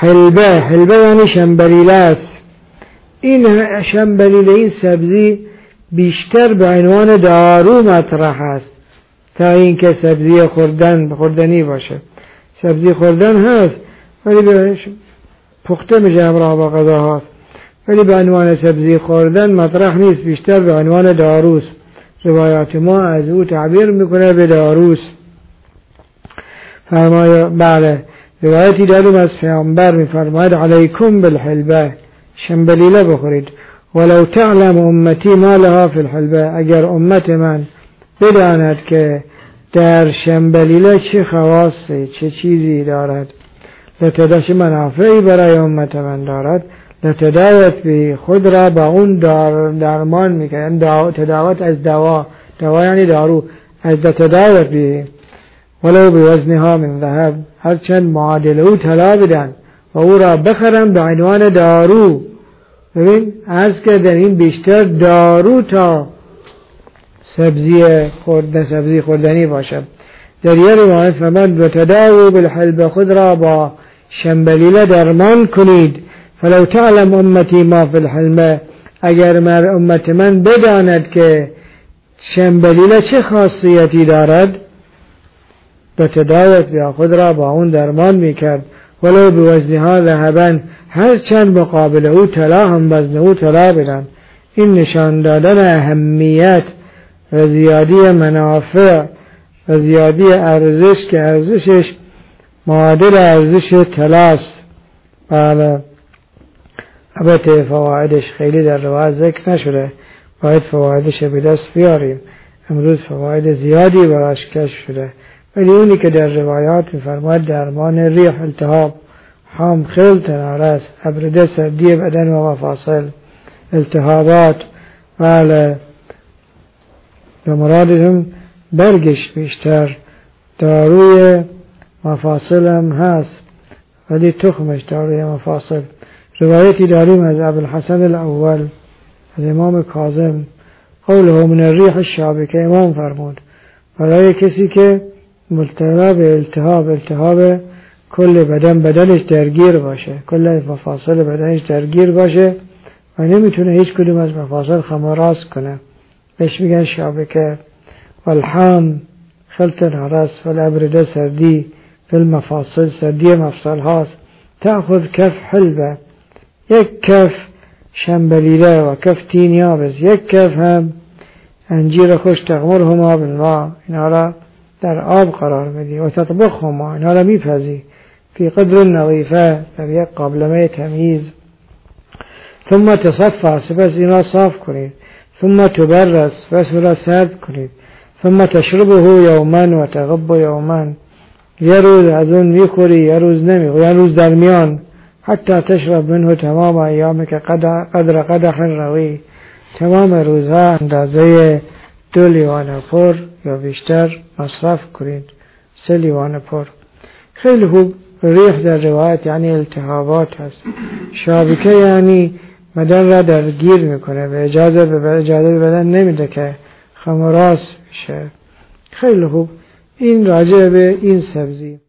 حلبه یعنی شنبلیله است. این شنبلیله، این سبزی بیشتر به عنوان دارو مطرح است تا اینکه سبزی خوردنی باشه. سبزی خوردن هست ولی به پخته میشه همراه با غذا هاست، ولی به عنوان سبزی خوردن مطرح نیست، بیشتر به عنوان داروست. روایات ما از او تعبیر میکنه به داروست. فرمایا بله، روایتی داریم از پیامبر میفرماید علیکم بالحلبه، شنبلیله بخورید. ولو تعلم امتی ما لها فی الحلبه، اگر امت من بداند که در شنبلیله چه خواصی، چه چیزی دارد، لتداش منافعی برای امت من دارد، لتداوت به خود را با اون درمان میکنه. تداوت از دوا یعنی دارو، از تداوت به ولو بوزنها من ذهب، هرچند معادل او طلا بدن و او را بخرن به عنوان دارو. ببین از که در این بیشتر دارو تا سبزی خوردنی باشه. در یه روایت فرمود و تداووا بالحلبه، خود را با شنبلیله درمان کنید. فلو تعلم امتی ما فی الحلبه، اگر امت من بداند که شنبلیله چه خاصیتی دارد، به تداوت بیا، خود را با اون درمان میکرد. ولو بوزنها ذهبا، هر چند مقابل او طلا هم وزن او طلا بدن. این نشان دادن اهمیت و زیادی منافع و زیادی ارزش که ارزشش معادل ارزش طلاست. بله، البته فوائدش خیلی در روایت ذکر نشده، باید فوائدش به دست بیاریم. امروز فواید زیادی براش کشف شده، ولی اونی که در روایات میفرماید درمان ریح، التهاب، حام، خیل، تنارس، ابرده، سردی بدن و مفاصل، التهابات، بله به مرادهم برگش بیشتر، داروی مفاصل هم هست ولی تخمش داروی مفاصل. روایتی داریم از ابوالحسن الاول از امام کاظم، قوله من الریح الشابکه، امام فرمود برای کسی که مبتلا به التهاب کل بدنش درگیر باشه، کل مفاصل بدنش درگیر باشه و نمیتونه هیچ کدوم از مفاصل خم و راست کنه، بهش میگن شابکه. والحام خلط نرس، والابرده سردی، فی المفاصل سردی مفصل هاست. تأخذ کف حلبه، یک کف شنبلیله و کف تین یابس، یک کف هم انجیر خوش، تغمرهما بالماء، اینا را در آب قرار میدی، و تطبخهما، اینا را میپزی، فی قدر نظیفه، در یک قابلمه تمیز. ثم تصفى، سپس اینا صاف کنید. ثم تبرز، سپس اینا سرد کنید. ثم تشربه یوما و تغب یوما، یه روز از اون میخوری یه روز نمیخوری، یه روز درمیان. حتی تشرب منه تمام ایام که قدر قدح روی، تمام روزها اندازه 2 لیوان پر یا بیشتر مصرف کنید، 3 لیوان پر. خیلی خوب. ریح در روایت یعنی التهابات هست. شابکه یعنی بدن را درگیر میکنه، به اجازه بدن نمیده که خم و راست بشه. خیلی خوب. این راجع به این سبزی.